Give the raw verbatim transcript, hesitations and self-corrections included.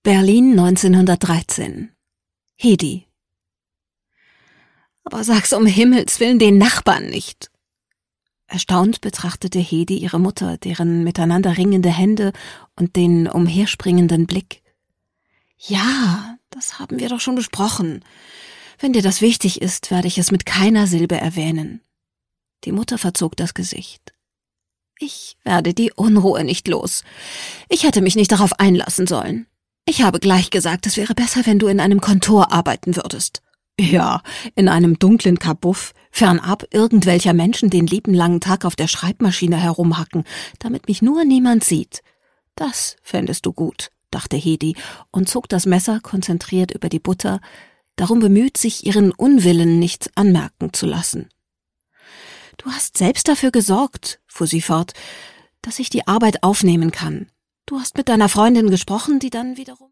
Berlin neunzehnhundertdreizehn. Hedi. Aber sag's um Himmels willen den Nachbarn nicht. Erstaunt betrachtete Hedi ihre Mutter, deren miteinander ringende Hände und den umherspringenden Blick. Ja, das haben wir doch schon besprochen. Wenn dir das wichtig ist, werde ich es mit keiner Silbe erwähnen. Die Mutter verzog das Gesicht. Ich werde die Unruhe nicht los. Ich hätte mich nicht darauf einlassen sollen. Ich habe gleich gesagt, es wäre besser, wenn du in einem Kontor arbeiten würdest. Ja, in einem dunklen Kabuff, fernab irgendwelcher Menschen den lieben langen Tag auf der Schreibmaschine herumhacken, damit mich nur niemand sieht. Das fändest du gut, dachte Hedi und zog das Messer konzentriert über die Butter, darum bemüht, sich ihren Unwillen nicht anmerken zu lassen. Du hast selbst dafür gesorgt, fuhr sie fort, dass ich die Arbeit aufnehmen kann. Du hast mit deiner Freundin gesprochen, die dann wiederum